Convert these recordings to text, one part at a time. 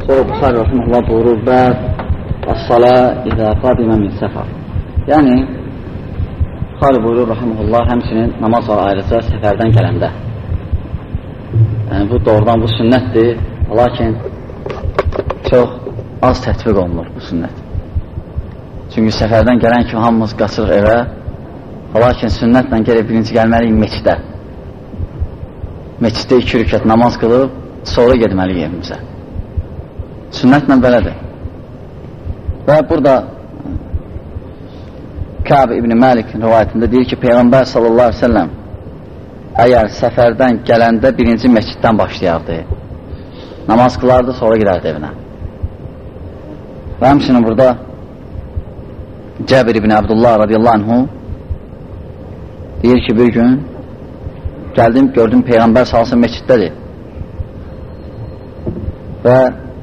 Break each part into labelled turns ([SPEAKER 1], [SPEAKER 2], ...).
[SPEAKER 1] Sonra Buxari Rahimullah buyurur, bəd as-salə izə qadimə min səfər. Yəni, Buxari buyurur Rahimullah, həmçinin namaz var ayrıca səfərdən gələndə. Yəni, bu doğrudan bu sünnətdir, lakin çox az tətbiq olunur bu sünnət. Çünki səfərdən gələn kimi hamımız qaçırıq evə, lakin sünnətlə gəlib birinci gəlməliyik meçidə. Meçiddə 2 rükət namaz qılıb, sonra gedməliyik evimizə. Sünnətlə belədir. Və burada Kəb İbn Məlik rivayətində deyir ki, Peyğəmbər sallallahu aleyhi ve sellem əgər səfərdən gələndə birinci məsciddən başlayardı. Namaz qılardı, sonra girərdi evinə. Və həmçinin burada Cəbir İbn Abdullah radiyallahu anhu deyir ki, bir gün gəldim, gördüm Peyğəmbər sallallahu aleyhi ve sellem məsciddədir. Və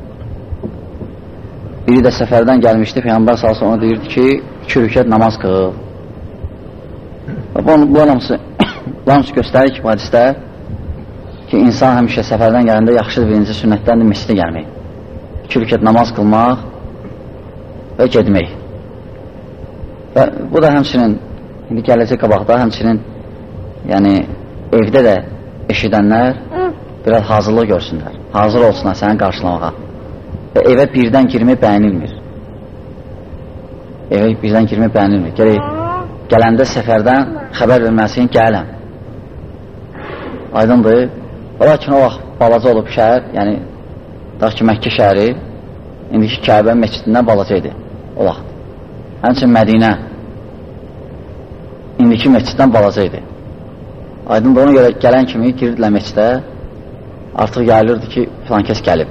[SPEAKER 1] biri də səfərdən gəlmişdi, Peyğəmbər sallallahu aleyhi ve sellem ona deyirdi ki, 2 rükət namaz qıl. Və bu hamısı göstərir ki, bu hadisdə ki, insan həmişə səfərdən gələndə yaxşıdır, birinci sünnətdəndir məscidə gəlmək. 2 rükət namaz qılmaq və gedmək. Və bu da həmçinin, indi gələcək qabaqda, həmçinin yəni evdə də eşidənlər biraz hazırlıq görsünlər, hazır olsunlar səni qarşılamağa. Və evə birdən girmək bəyənilmir. Evə birdən girmək bəyənilmir. Gələk, gələndə səfərdən xəbər verməlisin, gələm. Aydındır. Lakin o vaxt balaca olub şəhər, yəni daha ki Məkkə şəhəri, indiki Kəbə məscidindən balaca idi o vaxt. Həmçinin Mədinə indiki məsciddən balaca idi. Aydındır, ona görə gələn kimi girdilər məscidə, artıq yayılırdı ki, filan kəs gəlib.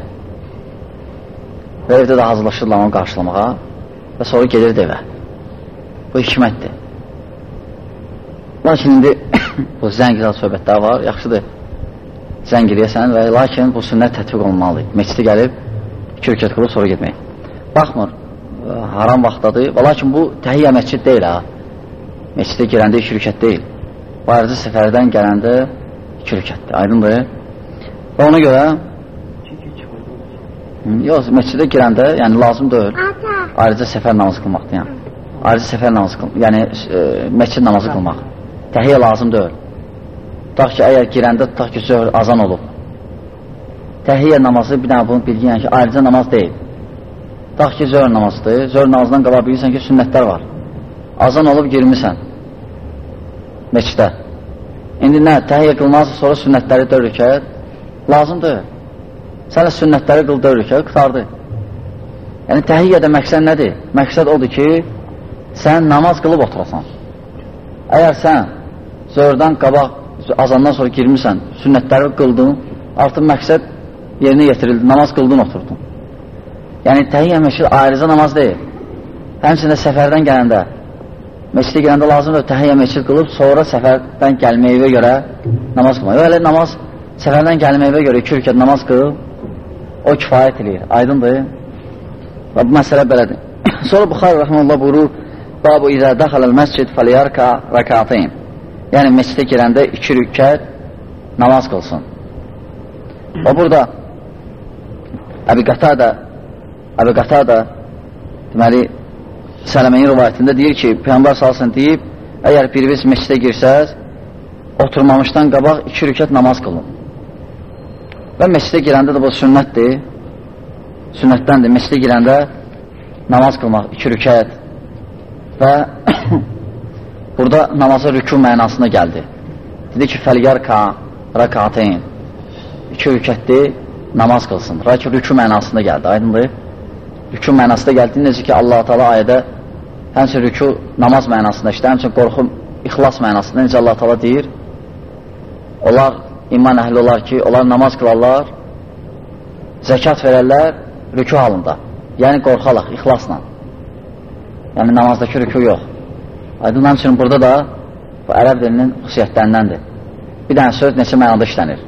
[SPEAKER 1] Və evdə də hazırlaşırlar onu qarşılamağa və sonra gelirdi evə. Bu hikmətdir. Lakin indi bu zəngizat söhbətlər var, yaxşıdır zəng eləyəsən və lakin bu sünnət tətbiq olunmalıdır. Məscidə gəlib 2 rükət qılıb sonra getmək. Baxmır, haram vaxtdadır və lakin bu təhiyyə məscid deyil ha. Məscidə girəndə 2 rükət deyil. Ayrıca səfərdən gələndə 2 rükətdir, aydındır. Və ona görə yox, məscidə girəndə, yəni lazım deyil, ayrıca səfər namazı qılmaqdır, yəni. Ayrıca səfər namazı qılmaq, yəni məscid namazı qılmaq. Təhiyyə lazım deyil. Tutaq ki, əgər girəndə, tutaq ki, zöhr azan olub. Təhiyyə namazı, bir dənə bunu bilgin, yəni ki, ayrıca namaz deyil. Tutaq ki, zöhr namazıdır, zöhr namazından qala bilirsən ki, sünnətlər var. Azan olub girmirsən məscidə. İndi nə, təhiyyə qılmazsa sonra sünnətləri 4 rükət lazımdır. Sənə sünnətləri qıl 4 rükət, qıtardı. Yəni, təhiyyədə məqsəd nədir? Məqsəd odur ki, sən namaz qılıb oturasan. Əgər sən zöhrdən qabaq, azandan sonra girmirsən, sünnətləri qıldın, artıq məqsəd yerinə yetirildi, namaz qıldın, oturdun. Yəni, təhiyyə məqsəd ayrıca namaz deyil. Həmçində səfərdən gələndə, məscidə gələndə lazımdır, təhiyyə məscid qılıb, sonra səfərdən gəlməyivə görə namaz qılmaq. Yox, elə namaz, səfərdən gəlməyivə görə 2 rükət namaz qılıb, o kifayət edir, aydındır. Və bu məsələ belədir. Sonra Buxari Rahmanullah buyurur, Babu izə daxaləl məscid fəliyarka rəkatayim. Yəni, məscidə girəndə 2 rükət namaz qılsın. Və burada Əbi Qatada deməli, Sələməyin rivayətində deyir ki, Peyğəmbər salsın deyib, əgər biriniz məscidə girsəz, oturmamışdan qabaq 2 rükət namaz qılın. Və məscidə girəndə də bu sünnətdir, sünnətdəndir, məscidə girəndə namaz qılmaq 2 rükət və burada namaza rükû mənasına gəldi. Dedi ki, fəliyarka rəkatayn, 2 rükətdir, namaz qılsın. Rükû mənasında gəldi, aydındır. Rükû mənasında gəldi, necə ki, Allah-u Teala ayədə həmçin rükû namaz mənasında işlə, həmçin qorxu ixlas mənasında, necə Allah-u Teala deyir, onlar iman əhli olar ki, onlar namaz qılarlar, zəkat verərlər rükû halında, yəni qorxalaq, ixlasla. Yəni namazdakı rükû yox. Aydın həmçinin burada da bu ərəb dilinin xüsusiyyətlərindəndir. Bir dənə söz neçə mənada işlənir.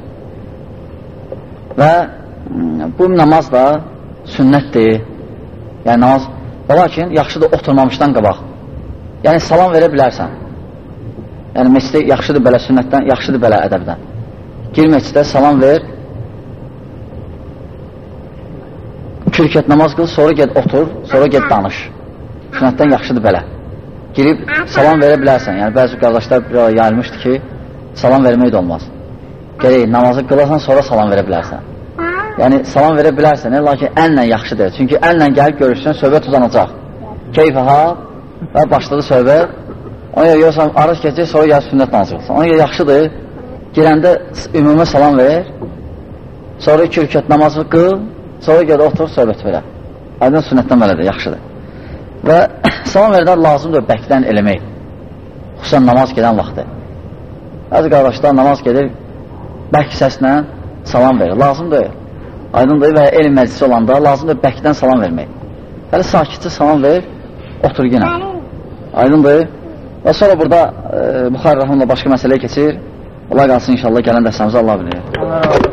[SPEAKER 1] Və bu namaz da sünnətdir. Yəni namaz, lakin yaxşıdır oturmamışdan qabaq. Yəni salam verə bilərsən. Yəni məscidə yaxşıdır belə sünnətdən, yaxşıdır belə ədəbdən. Gir məscidə salam ver, 2 rükət namaz qıl, sonra get otur, sonra get danış. Sünnətdən yaxşıdır belə. Girib salam verə bilərsən. Yəni, bəzi qardaşlar yayılmışdı ki, salam vermək də olmaz. Gerək, namazı qılasan, sonra salam verə bilərsən. Yəni, salam verə bilərsən, lakin əllə yaxşıdır. Çünki əllə gəlib görüşsən, söhbət uzanacaq. Keyfəha və başladı söhbət. Ona görə görürsən, arız keçir, sonra gəl sünnət namazı qılsan. Ona görə yaxşıdır, girəndə ümumi salam ver, sonra 2 rükət namazı qıl, sonra gəl otur, söhbət verə. Aydın sünnətdən belədir, yaxşıdır. Və salam verdən lazımdır bəkdən eləmək. Xüsusən namaz gedən vaxtı. Bəzi qardaşlar namaz gedir, bək səslə salam verir. Lazımdır. Aydındır və elm məclisi olanda lazımdır bəkdən salam vermək. Hələ sakitcə salam ver, otur yenə. Aydındır. Və sonra burada Buxari Rəhmanla başqa məsələyə keçir. Allah qalsın inşallah gələn dəstəmizə Allah bilir.